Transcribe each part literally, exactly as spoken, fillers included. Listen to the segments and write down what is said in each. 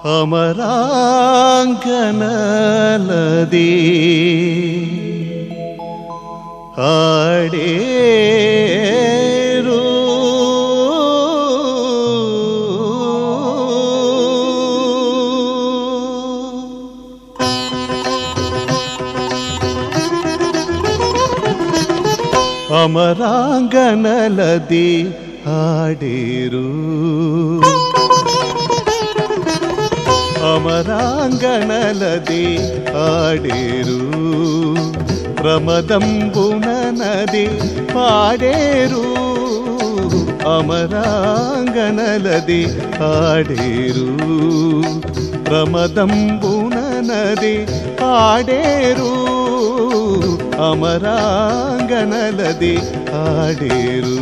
అమరాంగనలది ఆడేరు అమరాంగనలది ఆడేరు అమరాంగనలది ఆడేరు ప్రమదంబున నది పాడేరు అమరాంగనలది ఆడేరు ప్రమదంబున నది పాడేరు అమరాంగనలది ఆడేరు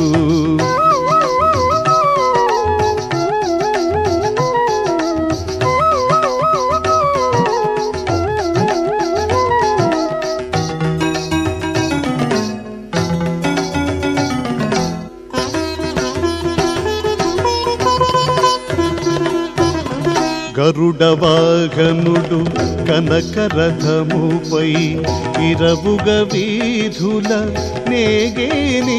గరుడవాహనుడు కనకరథముపై ఇరవుగ వీధుల నేగేని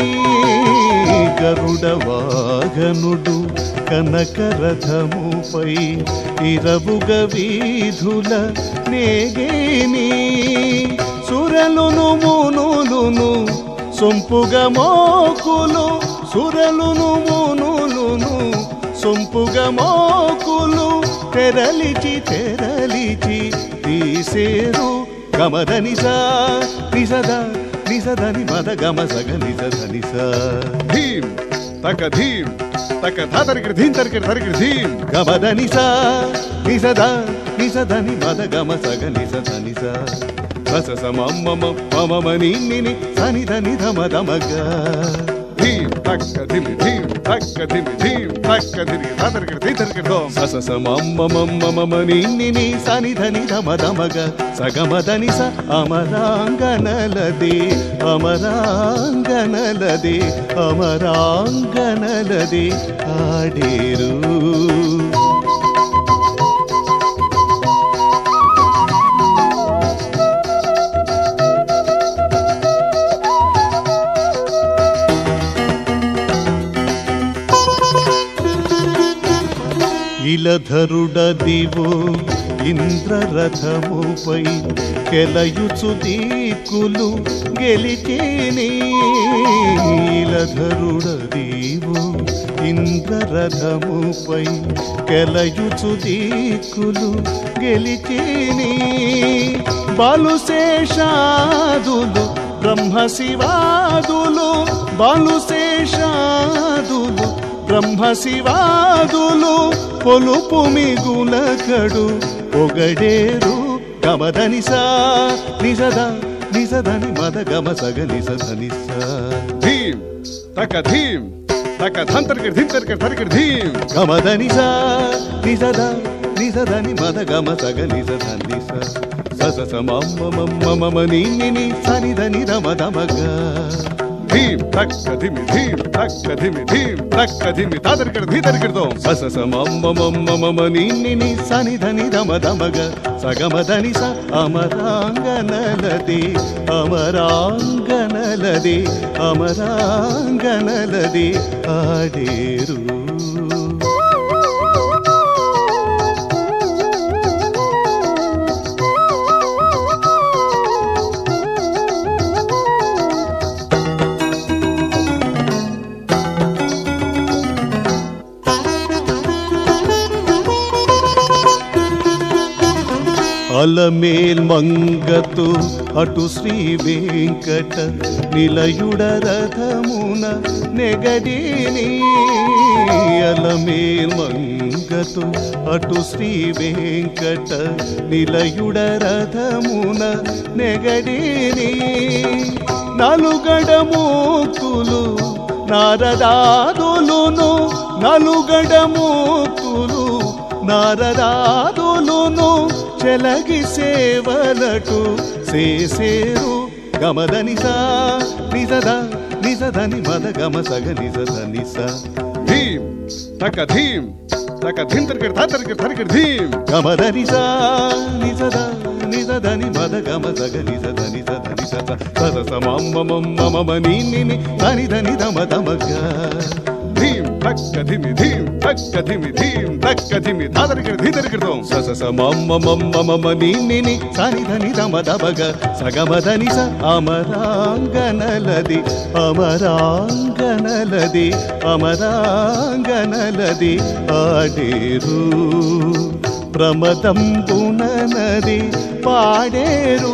గరుడవాహనుడు కనకరథముపై ఇరవుగ వీధుల నేగేని సురలును మునులును సొంపుగ మోకులు సురలును మునులును సొంపుగ మోకులు తెరలిచి తెరలిచి తీసేరు గమద నిసా నిసద నిసదని మద గమ సగ నిసద నిసా ధీం తక ధీం తక ధాతరికిడి ధీం తరికిడి తరికిడి ధీం గమద నిసా నిసద నిసదని మద గమ సగ నిసద నిసా రస సమమ మమ నిన్ని సనిద నిధ మద మగ ధీం తక్క ధిమి ధీం తక్క ధిమి ధీం తక్క ధిమి ధాతరికిడి ధీం తరికిడి ధోం సస సమమ మమ నిన్ని సనిధ నిధ మద మగ సగమద నిస అమరాంగనలది అమరాంగనలది అమరాంగనలది ఆడేరు ఇలధరుడదివో ఇంద్రరథముపై కెలయుచు దీకులు గెలిచేని ఇలధరుడదివో ఇంద్రరథముపై కెలయుచు దీకులు గెలిచేని బాలుశేషాదులు బ్రహ్మశివాదులు బాలుశేషాదులు బ్రహ్మశివాదులు పొలుపు మిగులకడు పొగడేరు గమద నిసా నిసద నిసదని మద గమ సగ నిసద నిసా ధీం తక ధీం తక ధాంతరికిడి ధీం తరికిడి తరికిడి ధీం గమద నిసా నిసద నిసదని మద గమ సగ నిసద నిస సస సమమ మమ నిన్ని సనిద నిద మద మగ ధీం తక్క ధిమి ధీం తక్క ధిమి ధీం తక్క ధిమి ధాతరికిడి ధీం తరికిడి ధోం సస సమమ మమ నిన్ని సనిధ నిధ మద మగ సగమద నిస అమరాంగనలది అమరాంగనలది అమరాంగనలది ఆడేరు అలమేల్ మంగతు అటు శ్రీ వెంకట నిలయుడ రథమున నెగడిని అలమేల్ మంగతు అటు శ్రీ వెంకట నిలయుడ రథమున నెగడిని నలుగడ మూకులు నారదాదులును నలుగడ మూకులు నారదాదులును చెలగి సేవలటు చేసేరు గమద నిసా నిజద నిజదని మద గమ సగ నిజద నిస ధీం తక ధీం తక ధిం తరికిడ తా తరికిడ తరికిడ ధీం గమదని సా నిసద నిసదని మద గమ సగ నిసద నిసద నిసద సద సమమ్మ మమ ని ని ని సని దని దమ దమగ ధీం తక్క ధిమి ధీం తక్క ధిమి ధీం తక్క ధిమి తా తరికిడ ధీ తరికిడతాం సస సమమ్మ మమ ని ని ని సని దని దమ దమగ సగమదని స అమరాంగనలది అమరాంగనలది అమరాంగనలది ఆడేరు ప్రమదంబుననది పాడేరు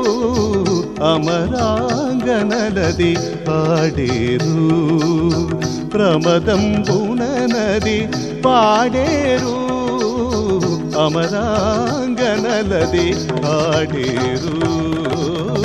అమరాంగనలది పాడేరు ప్రమదంబుననది పాడేరు అమరాంగనలది పాడేరు